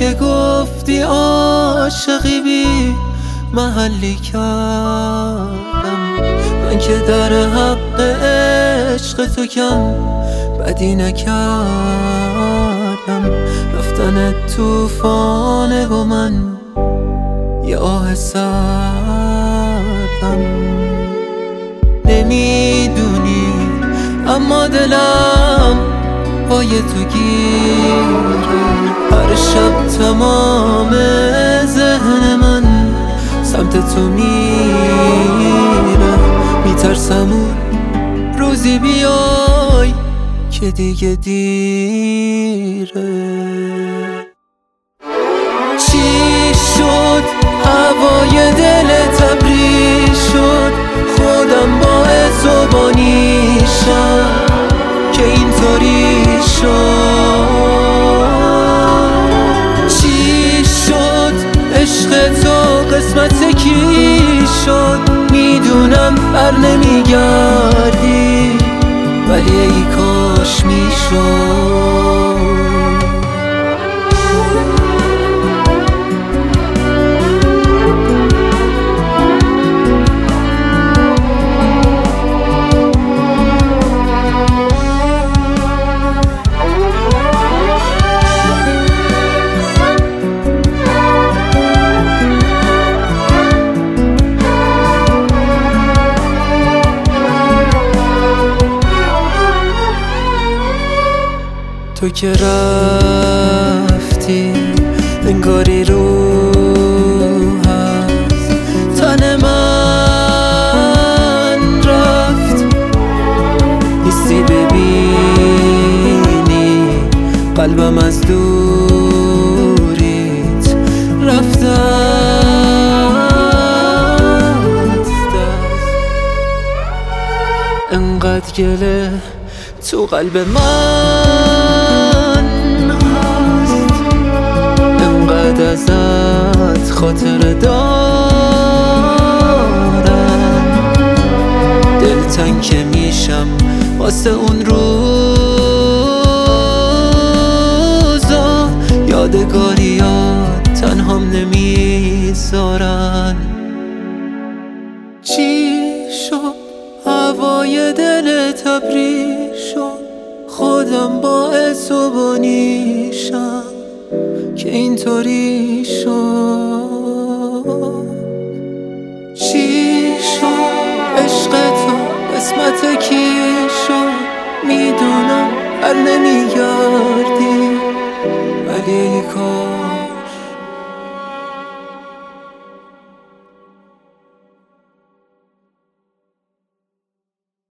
که گفتی عاشقی بی محلی کردم، من که در حق عشق تو کم بدی نکردم. رفتن توفانه و من یه آه سردم. نمیدونی اما دلم پای تو گیره، هر شب تمام ذهن من سمت تو میره. میترسم اون روزی بیای که دیگه دیره. چی شد هوای دل تبریز شد، خودم باعث زبانیشم که اینطوری شد. چی شد عشق تو قسمت کی شد، میدونم بر نمیگردی ولی ای کاش میشد. تو که رفتی انگاری روح هست، تن من رفت نیستی ببینی، قلبم از دوریت رفته است. انقدر گله تو قلب من هست، انقدر ازت خاطره دارم. دلتنگ که میشم واسه اون روزا، یادگاریات تنهام نمیذارن. چی شد هوای دل تبریز شد، خودم باعث زبانیشم که اینطوری شد. چی شد عشق تو قسمت کی شد، میدونم بر نمیگردی ولی کاش